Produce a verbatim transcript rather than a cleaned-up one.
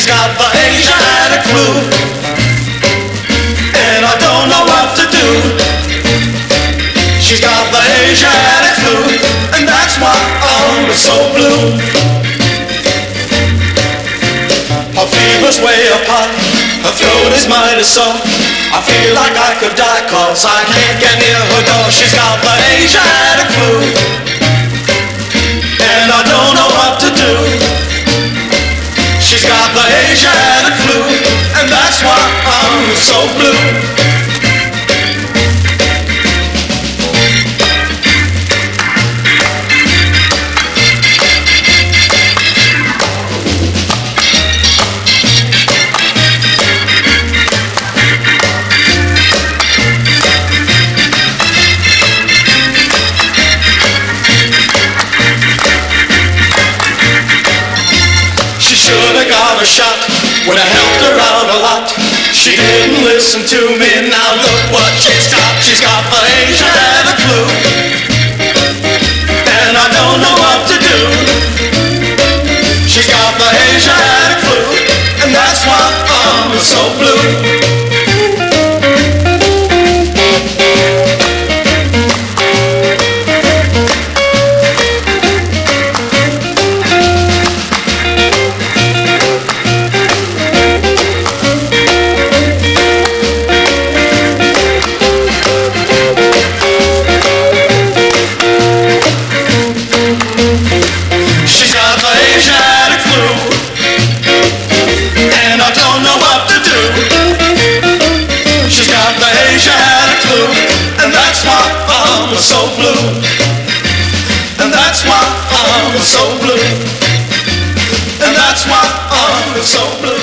she's got the Asiatic flu, and I don't know what to do. She's got the Asiatic flu, and that's why I'm so blue. Her fever's way up high, her throat is mighty sore. I feel like I could die cause I can't get near her door. She's got the Asiatic flu, and I don't know what to do. She's got the Asiatic flu, and that's why I'm so blue. Should've got a shot when I helped her out a lot. She didn't listen to me, now look what she's got. She's got the Asiatic flu, and I don't know what to do. She's got the Asiatic flu, and that's why I'm so blue. So blue, and that's why I'm so blue, and that's why I'm so blue.